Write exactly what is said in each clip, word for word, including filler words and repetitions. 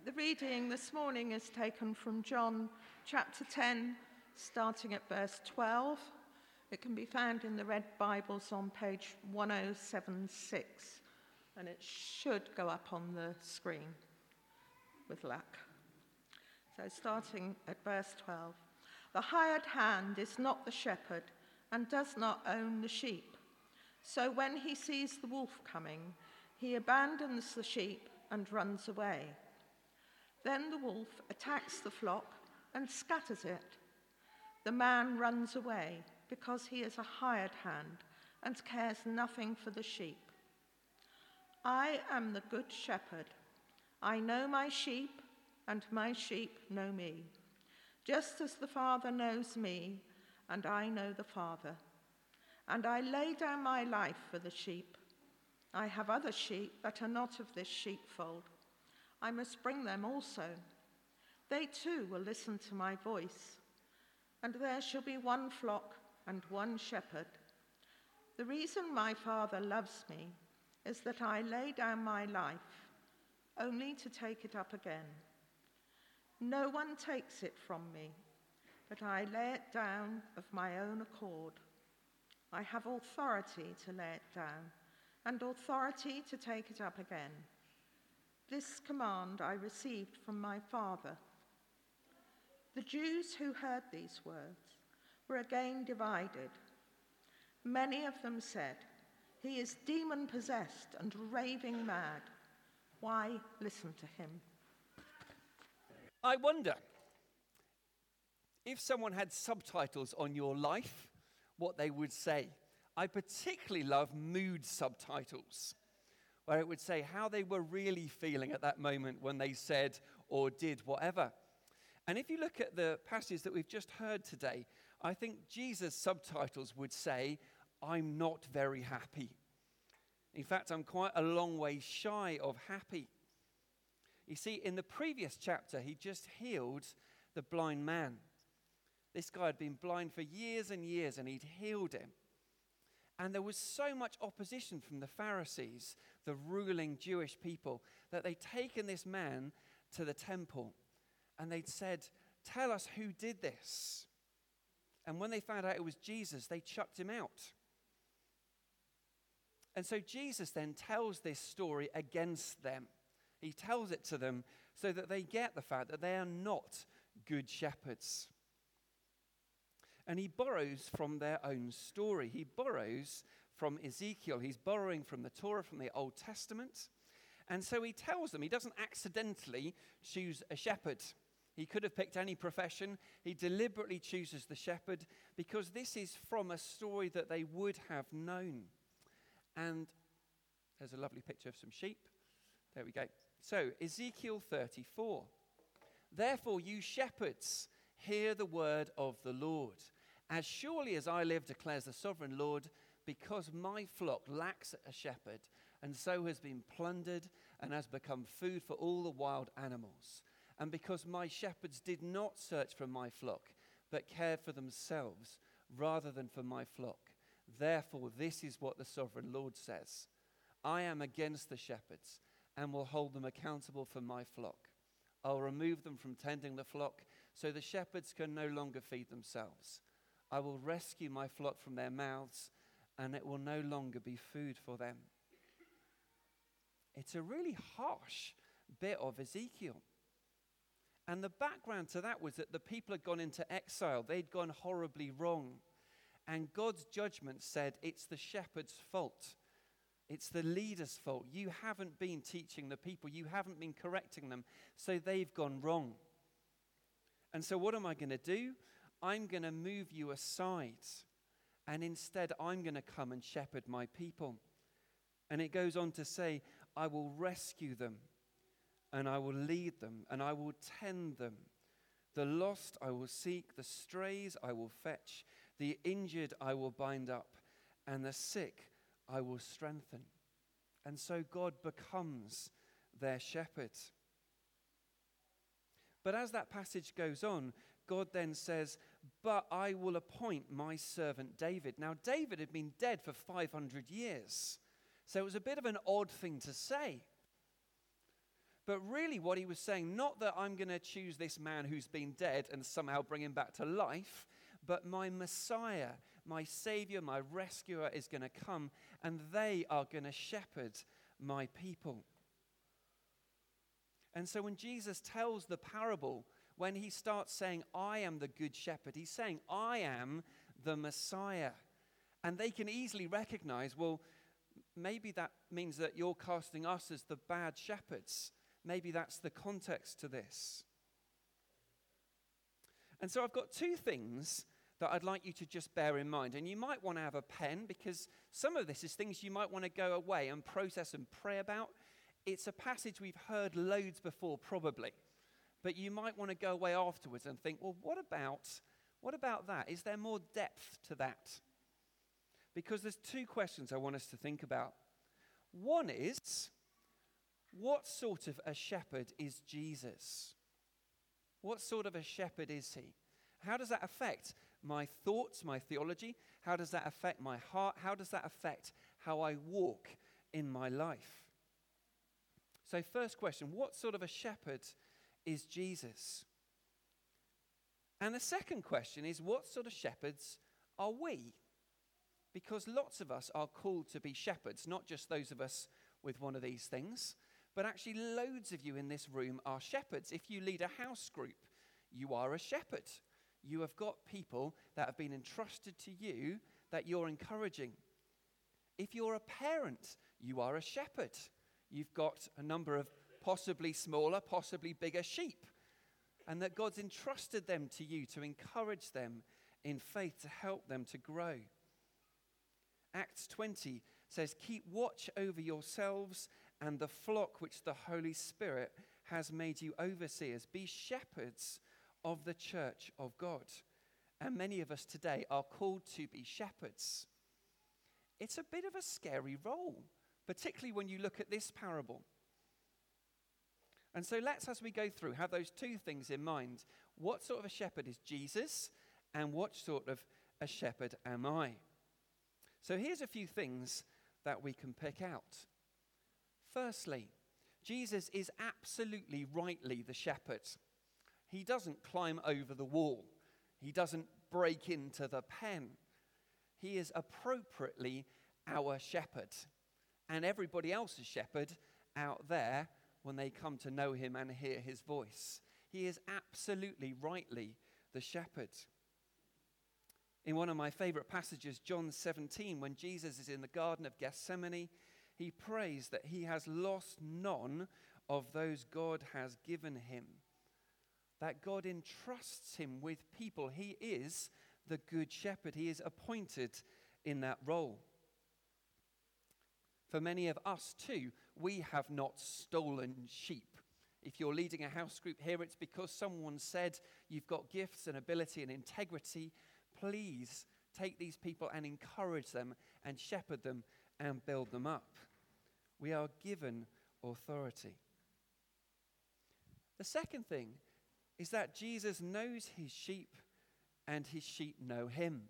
The reading this morning is taken from John chapter ten, starting at verse twelve. It can be found in the Red Bibles on page one oh seven six, and it should go up on the screen with luck. So starting at verse twelve. The hired hand is not the shepherd and does not own the sheep. So when he sees the wolf coming, he abandons the sheep and runs away. Then the wolf attacks the flock and scatters it. The man runs away because he is a hired hand and cares nothing for the sheep. I am the good shepherd. I know my sheep, and my sheep know me, just as the Father knows me, and I know the Father. And I lay down my life for the sheep. I have other sheep that are not of this sheepfold. I must bring them also. They too will listen to my voice. And there shall be one flock and one shepherd. The reason my Father loves me is that I lay down my life, only to take it up again. No one takes it from me, but I lay it down of my own accord. I have authority to lay it down, and authority to take it up again. This command I received from my Father. The Jews who heard these words were again divided. Many of them said, "He is demon-possessed and raving mad. Why listen to him?" I wonder if someone had subtitles on your life, what they would say. I particularly love mood subtitles, where it would say how they were really feeling at that moment when they said or did whatever. And if you look at the passage that we've just heard today, I think Jesus' subtitles would say, "I'm not very happy. In fact, I'm quite a long way shy of happy." You see, in the previous chapter, he just healed the blind man. This guy had been blind for years and years, and he'd healed him. And there was so much opposition from the Pharisees, the ruling Jewish people, that they'd taken this man to the temple and they'd said, "Tell us who did this." And when they found out it was Jesus, they chucked him out. And so Jesus then tells this story against them. He tells it to them so that they get the fact that they are not good shepherds. And he borrows from their own story. He borrows from Ezekiel. He's borrowing from the Torah, from the Old Testament. And so he tells them he doesn't accidentally choose a shepherd. He could have picked any profession. He deliberately chooses the shepherd because this is from a story that they would have known. And there's a lovely picture of some sheep. There we go. So, Ezekiel thirty-four. "Therefore, you shepherds, hear the word of the Lord. As surely as I live, declares the sovereign Lord, because my flock lacks a shepherd, and so has been plundered and has become food for all the wild animals, and because my shepherds did not search for my flock, but cared for themselves rather than for my flock, therefore this is what the sovereign Lord says. I am against the shepherds and will hold them accountable for my flock. I'll remove them from tending the flock so the shepherds can no longer feed themselves. I will rescue my flock from their mouths, and it will no longer be food for them." It's a really harsh bit of Ezekiel. And the background to that was that the people had gone into exile. They'd gone horribly wrong. And God's judgment said it's the shepherd's fault. It's the leader's fault. You haven't been teaching the people. You haven't been correcting them. So they've gone wrong. And so what am I going to do? I'm going to move you aside. And instead, I'm going to come and shepherd my people. And it goes on to say, I will rescue them. And I will lead them. And I will tend them. The lost I will seek. The strays I will fetch. The injured I will bind up. And the sick I will strengthen. And so God becomes their shepherd. But as that passage goes on, God then says, but I will appoint my servant David. Now, David had been dead for five hundred years. So it was a bit of an odd thing to say. But really what he was saying, not that I'm going to choose this man who's been dead and somehow bring him back to life, but my Messiah, my Savior, my rescuer is going to come, and they are going to shepherd my people. And so when Jesus tells the parable, when he starts saying, I am the good shepherd, he's saying, I am the Messiah. And they can easily recognize, well, maybe that means that you're casting us as the bad shepherds. Maybe that's the context to this. And so I've got two things that I'd like you to just bear in mind. And you might want to have a pen, because some of this is things you might want to go away and process and pray about. It's a passage we've heard loads before, probably. But you might want to go away afterwards and think, well, what about, what about that? Is there more depth to that? Because there's two questions I want us to think about. One is, what sort of a shepherd is Jesus? What sort of a shepherd is he? How does that affect my thoughts, my theology? How does that affect my heart? How does that affect how I walk in my life? So first question, what sort of a shepherd is Jesus? And the second question is, what sort of shepherds are we? Because lots of us are called to be shepherds, not just those of us with one of these things, but actually loads of you in this room are shepherds. If you lead a house group, you are a shepherd. You have got people that have been entrusted to you that you're encouraging. If you're a parent, you are a shepherd. You've got a number of possibly smaller, possibly bigger sheep, and that God's entrusted them to you to encourage them in faith, to help them to grow. Acts twenty says, keep watch over yourselves and the flock which the Holy Spirit has made you overseers. Be shepherds of the church of God. And many of us today are called to be shepherds. It's a bit of a scary role, particularly when you look at this parable. And so let's, as we go through, have those two things in mind. What sort of a shepherd is Jesus, and what sort of a shepherd am I? So here's a few things that we can pick out. Firstly, Jesus is absolutely rightly the shepherd. He doesn't climb over the wall. He doesn't break into the pen. He is appropriately our shepherd, and everybody else's shepherd out there when they come to know him and hear his voice. He is absolutely rightly the shepherd. In one of my favorite passages, John seventeen, when Jesus is in the Garden of Gethsemane, he prays that he has lost none of those God has given him. That God entrusts him with people. He is the good shepherd. He is appointed in that role. For many of us too, we have not stolen sheep. If you're leading a house group here, it's because someone said you've got gifts and ability and integrity. Please take these people and encourage them and shepherd them and build them up. We are given authority. The second thing is that Jesus knows his sheep and his sheep know him.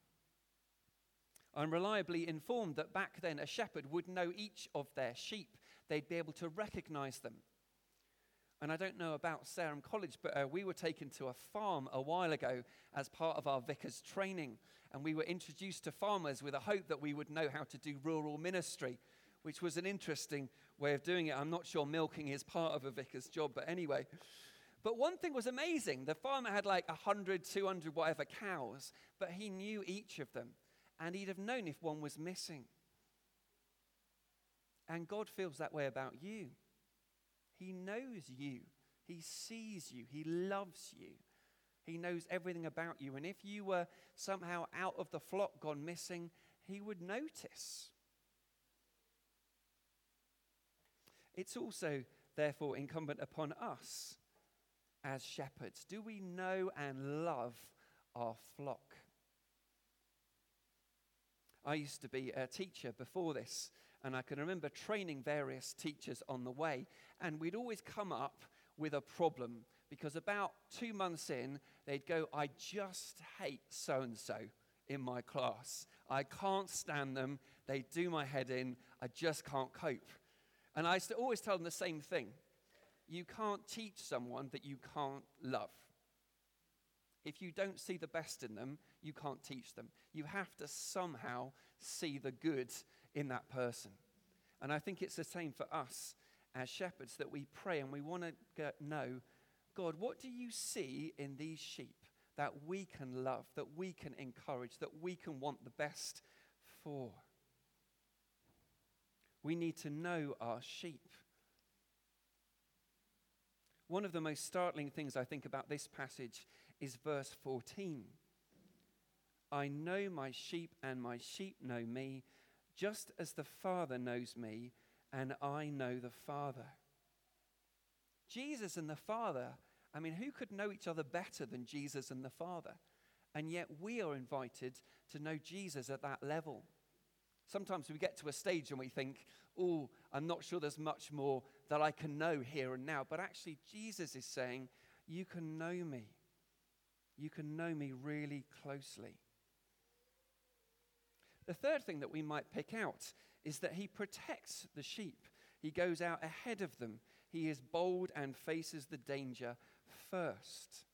I'm reliably informed that back then a shepherd would know each of their sheep. They'd be able to recognize them. And I don't know about Sarum College, but uh, we were taken to a farm a while ago as part of our vicar's training. And we were introduced to farmers with a hope that we would know how to do rural ministry, which was an interesting way of doing it. I'm not sure milking is part of a vicar's job, but anyway. But one thing was amazing. The farmer had like one hundred, two hundred, whatever cows, but he knew each of them. And he'd have known if one was missing. And God feels that way about you. He knows you. He sees you. He loves you. He knows everything about you. And if you were somehow out of the flock, gone missing, he would notice. It's also, therefore, incumbent upon us as shepherds. Do we know and love our flock? I used to be a teacher before this, and I can remember training various teachers on the way, and we'd always come up with a problem, because about two months in, they'd go, I just hate so-and-so in my class. I can't stand them. They do my head in. I just can't cope. And I used to always tell them the same thing. you can't teach someone that you can't love. If you don't see the best in them, you can't teach them. You have to somehow see the good in that person. And I think it's the same for us as shepherds, that we pray and we want to know, God, what do you see in these sheep that we can love, that we can encourage, that we can want the best for? We need to know our sheep. One of the most startling things I think about this passage is verse fourteen. I know my sheep and my sheep know me, just as the Father knows me and I know the Father. Jesus and the Father, I mean, who could know each other better than Jesus and the Father? And yet we are invited to know Jesus at that level. Sometimes we get to a stage and we think, oh, I'm not sure there's much more that I can know here and now. But actually, Jesus is saying, you can know me. You can know me really closely. The third thing that we might pick out is that he protects the sheep. He goes out ahead of them. He is bold and faces the danger first.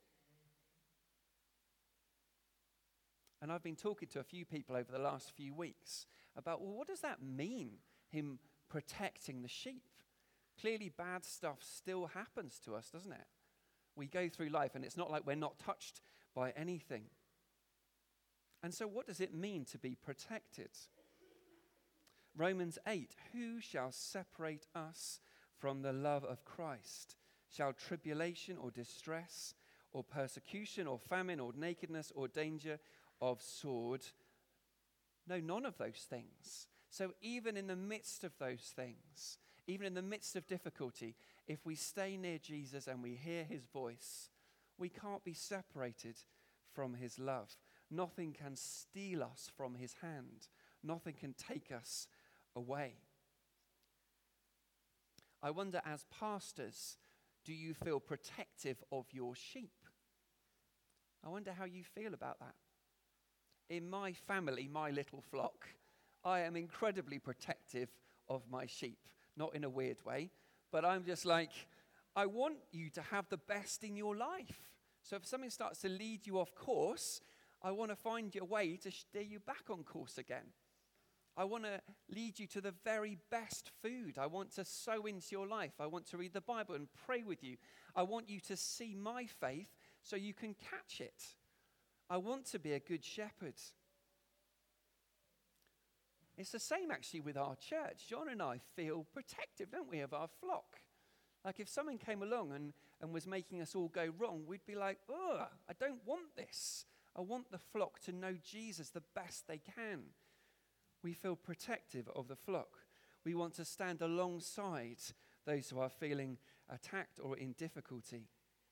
And I've been talking to a few people over the last few weeks about, well, what does that mean, him protecting the sheep? Clearly bad stuff still happens to us, doesn't it? We go through life and it's not like we're not touched by anything. And so what does it mean to be protected? Romans eight, who shall separate us from the love of Christ? Shall tribulation or distress or persecution or famine or nakedness or danger of sword? No, none of those things. So even in the midst of those things, even in the midst of difficulty, if we stay near Jesus and we hear his voice, we can't be separated from his love. Nothing can steal us from his hand. Nothing can take us away. I wonder, as pastors, do you feel protective of your sheep? I wonder how you feel about that. In my family, my little flock, I am incredibly protective of my sheep. Not in a weird way, but I'm just like, I want you to have the best in your life. So if something starts to lead you off course, I want to find a way to steer you back on course again. I want to lead you to the very best food. I want to sow into your life. I want to read the Bible and pray with you. I want you to see my faith so you can catch it. I want to be a good shepherd. It's the same actually with our church. John and I feel protective, don't we, of our flock? Like if someone came along and, and was making us all go wrong, we'd be like, ugh, I don't want this. I want the flock to know Jesus the best they can. We feel protective of the flock. We want to stand alongside those who are feeling attacked or in difficulty.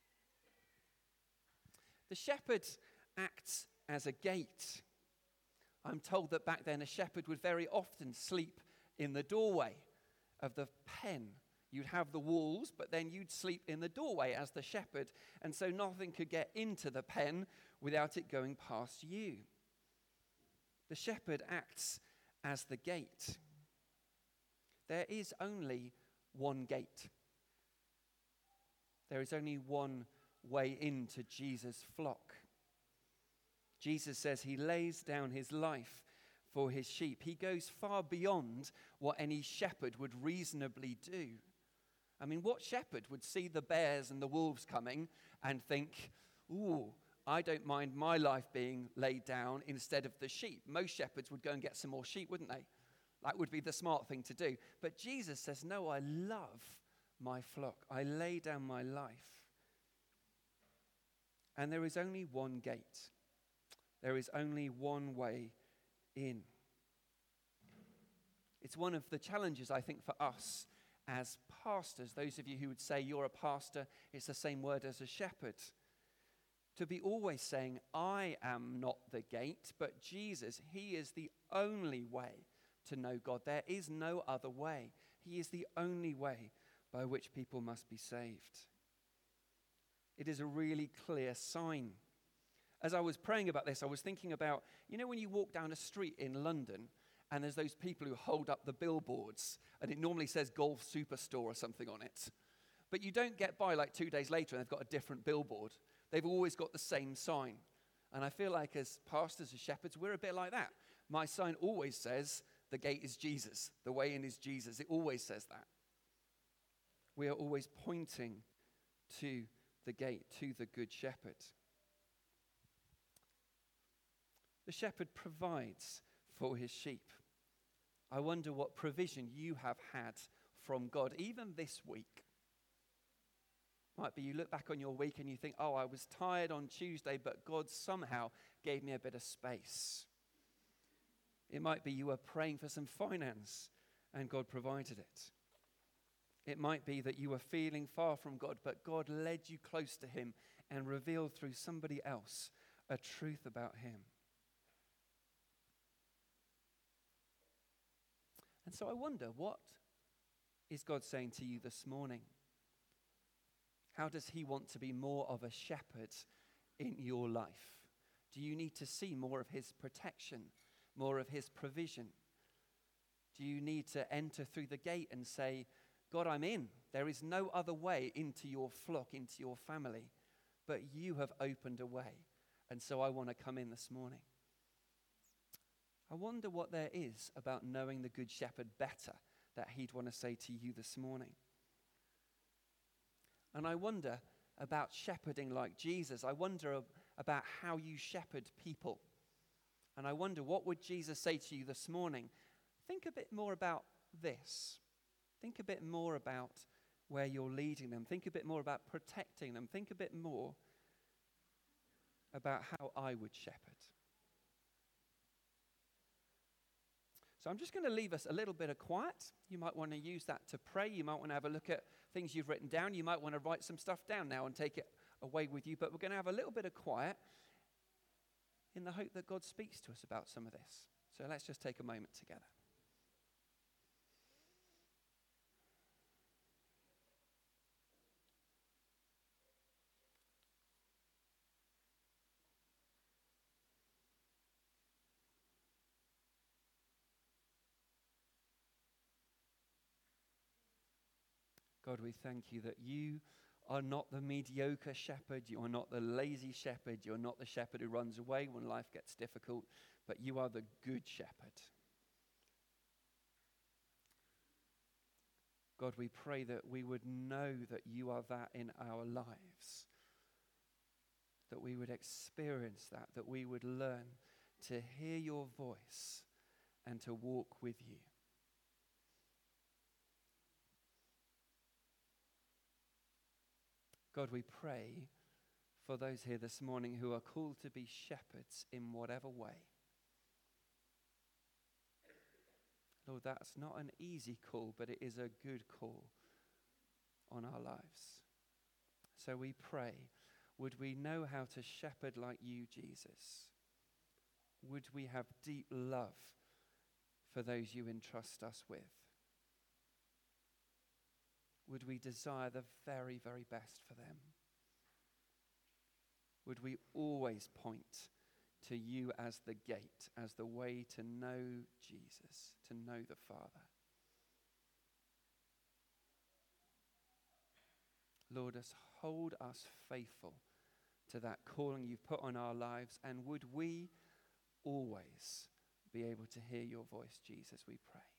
The shepherd acts as a gate. I'm told that back then a shepherd would very often sleep in the doorway of the pen. You'd have the walls, but then you'd sleep in the doorway as the shepherd, and so nothing could get into the pen without it going past you. The shepherd acts as the gate. There is only one gate. There is only one way into Jesus' flock. Jesus says he lays down his life for his sheep. He goes far beyond what any shepherd would reasonably do. I mean, what shepherd would see the bears and the wolves coming and think, ooh, I don't mind my life being laid down instead of the sheep? Most shepherds would go and get some more sheep, wouldn't they? That would be the smart thing to do. But Jesus says, no, I love my flock. I lay down my life. And there is only one gate. There is only one way in. It's one of the challenges, I think, for us as pastors. Those of you who would say you're a pastor, it's the same word as a shepherd. To be always saying, I am not the gate, but Jesus, he is the only way to know God. There is no other way. He is the only way by which people must be saved. It is a really clear sign. As I was praying about this, I was thinking about, you know, when you walk down a street in London and there's those people who hold up the billboards and it normally says Golf Superstore or something on it. But you don't get by like two days later and they've got a different billboard. They've always got the same sign. And I feel like as pastors, as shepherds, we're a bit like that. My sign always says, the gate is Jesus. The way in is Jesus. It always says that. We are always pointing to the gate, to the good shepherd. The shepherd provides for his sheep. I wonder what provision you have had from God, even this week. Might be you look back on your week and you think, oh, I was tired on Tuesday, but God somehow gave me a bit of space. It might be you were praying for some finance and God provided it. It might be that you were feeling far from God, but God led you close to him and revealed through somebody else a truth about him. And so I wonder, what is God saying to you this morning? How does he want to be more of a shepherd in your life? Do you need to see more of his protection, more of his provision? Do you need to enter through the gate and say, God, I'm in. There is no other way into your flock, into your family, but you have opened a way. And so I want to come in this morning. I wonder what there is about knowing the Good Shepherd better that he'd want to say to you this morning. And I wonder about shepherding like Jesus. I wonder ab- about how you shepherd people. And I wonder, what would Jesus say to you this morning? Think a bit more about this. Think a bit more about where you're leading them. Think a bit more about protecting them. Think a bit more about how I would shepherd. So I'm just going to leave us a little bit of quiet. You might want to use that to pray. You might want to have a look at things you've written down. You might want to write some stuff down now and take it away with you. But we're going to have a little bit of quiet in the hope that God speaks to us about some of this. So let's just take a moment together. God, we thank you that you are not the mediocre shepherd. You are not the lazy shepherd. You're not the shepherd who runs away when life gets difficult, but you are the good shepherd. God, we pray that we would know that you are that in our lives, that we would experience that, that we would learn to hear your voice and to walk with you. God, we pray for those here this morning who are called to be shepherds in whatever way. Lord, that's not an easy call, but it is a good call on our lives. So we pray, would we know how to shepherd like you, Jesus? Would we have deep love for those you entrust us with? Would we desire the very, very best for them? Would we always point to you as the gate, as the way to know Jesus, to know the Father? Lord, us hold us faithful to that calling you've put on our lives, and would we always be able to hear your voice, Jesus, we pray.